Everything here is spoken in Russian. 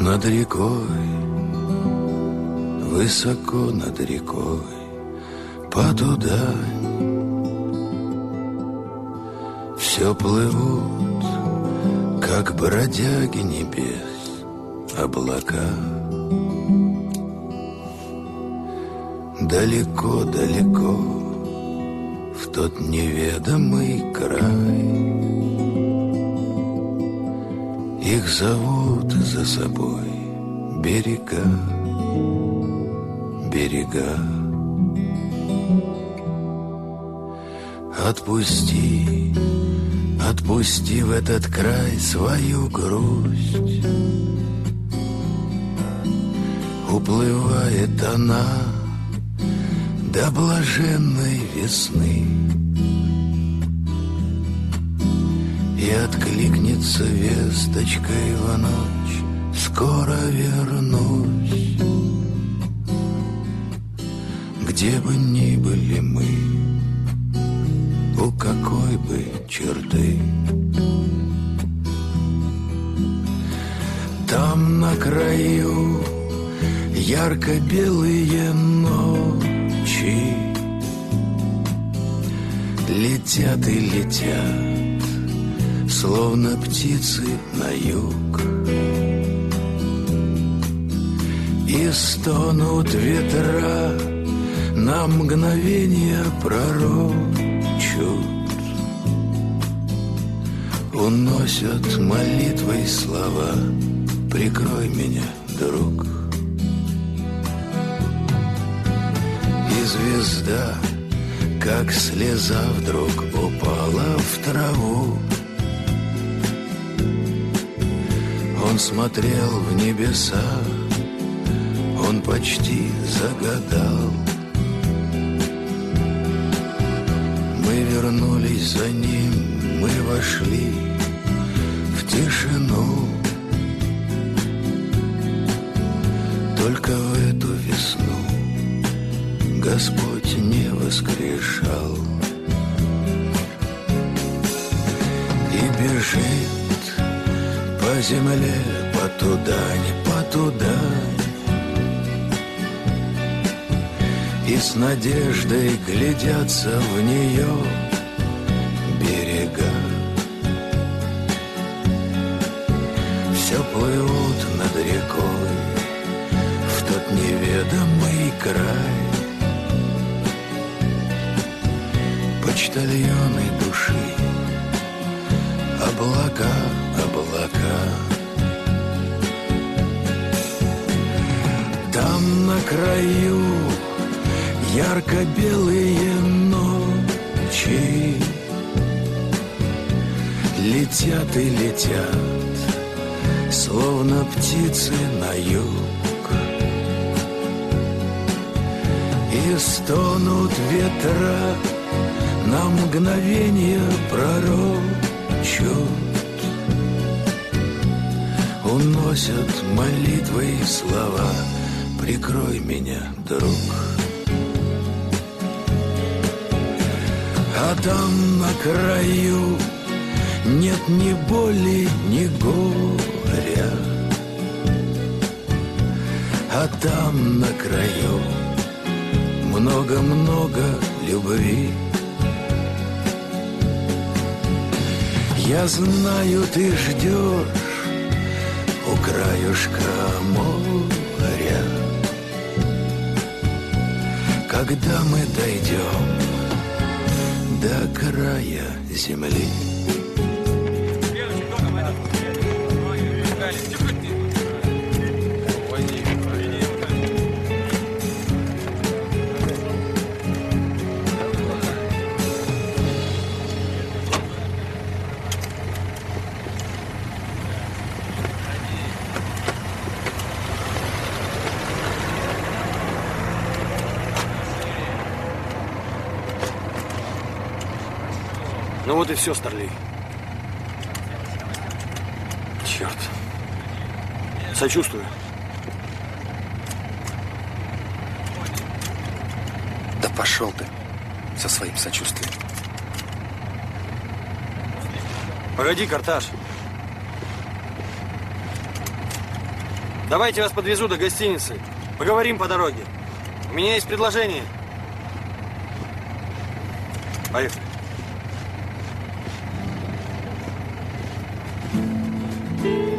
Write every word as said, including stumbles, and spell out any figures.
Над рекой, высоко над рекой, потудань все плывут, как бродяги небес, облака. Далеко-далеко в тот неведомый край их зовут за собой берега, берега. Отпусти, отпусти в этот край свою грусть. Уплывает она до блаженной весны, и откликнется весточкой в ночь: скоро вернусь. Где бы ни были мы, у какой бы черты, там на краю ярко-белые ночи летят и летят, словно птицы на юг, и стонут ветра, на мгновение пророчут, уносят молитвой слова: прикрой меня, друг. И звезда, как слеза, вдруг упала в траву. Он смотрел в небеса, он почти загадал. Мы вернулись за ним, мы вошли в тишину. Только в эту весну Господь не воскрешал. И бежит по земле, по тудань, по тудань, и с надеждой глядятся в нее берега. Все плывут над рекой в тот неведомый край, почтальоны души, облака, облака. Там на краю ярко-белые ночи летят и летят, словно птицы на юг, и стонут ветра, на мгновение пророчут, уносят молитвой слова: прикрой меня, друг. А там на краю нет ни боли, ни горя, а там на краю много-много любви. Я знаю, ты ждешь у краюшка моря, когда мы дойдем до края земли. Ну вот и все, Старлей. Черт. Сочувствую. Да пошел ты со своим сочувствием. Погоди, Карташ. Давайте я вас подвезу до гостиницы. Поговорим по дороге. У меня есть предложение. Поехали. Thank you.